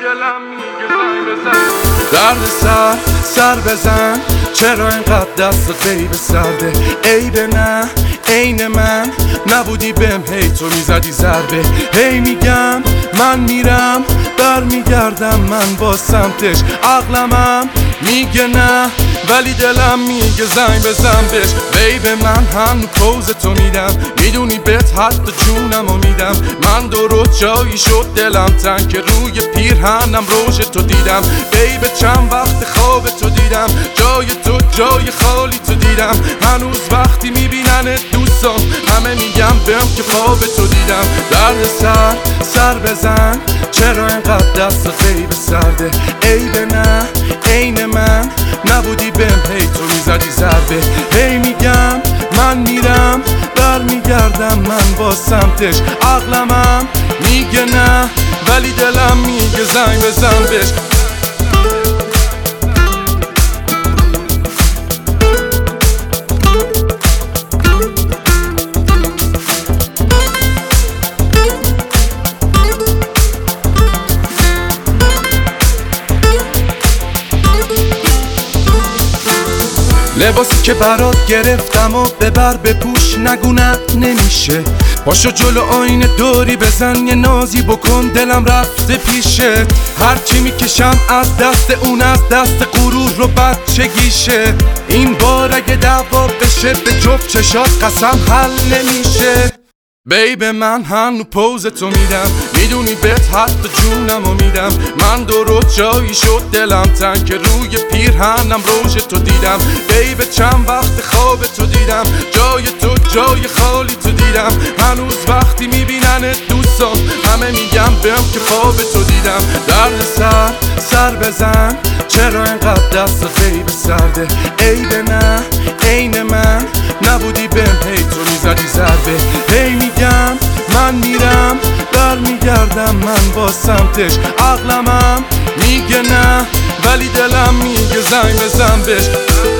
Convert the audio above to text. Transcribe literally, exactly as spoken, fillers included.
دلم میگه زنگ بزن. درد سر سر بزن، چرا اینقدر دستت بیب سرده؟ عیبه نه عین من نبودی بهم، هی تو میزدی ضربه. هی میگم من میرم برمیگردم من با سمتش، عقلمم میگه نه ولی دلم میگه زنگ بزن بهش. بیب من هم پوز تو میدم، میدونی بهت حتی جونمو میدم. من درست جایی شد دلم تنگ که روی پیرهنم روش تو دیدم. بیب چند وقت خواب تو دیدم، جای تو جای خالی تو دیدم. هنوز وقتی میبیننت دوستان همه میگم بهم که خواب تو دیدم. درد سر سر بزن، چرا اینقدر دستت بیب سرده؟ عیبه نه عین من نبودی بهم، هی تو میزدی ضربه. هی میگم من میرم برمیگردم من با سمتش، عقلمم میگه نه ولی دلم میگه زنگ بزن بهش. لباسی که برات گرفتم و ببر بپوش، نگونت نمیشه. پاشو جلو آینه دوری بزن یه نازی بکن، دلم رفته پیشه. هرچی میکشم از دست اون از دست غرور رو بچگیشه. این بار اگه دعوا بشه به جفت چشات قسم حل نمیشه. بیب من هنو پوز تو میدم، میدونی بهت حتی جونمو میدم. من درست جایی شد دلم تنگ که روی پیرهنم روش تو دیدم. بیب چند وقت خواب تو دیدم، جای تو جای خالی تو دیدم. هنوز وقتی میبیننت دوستان همه میگم بهم که خواب تو دیدم. درد سر سر بزن، چرا اینقدر دستت بیب سرده؟ عیبه نه عین من نبودی بهم، هی تو میزدی ضربه. هی میگم من میرم برمیگردم من با سمتش، عقلمم میگه نه ولی دلم میگه زنگ بزن بهش.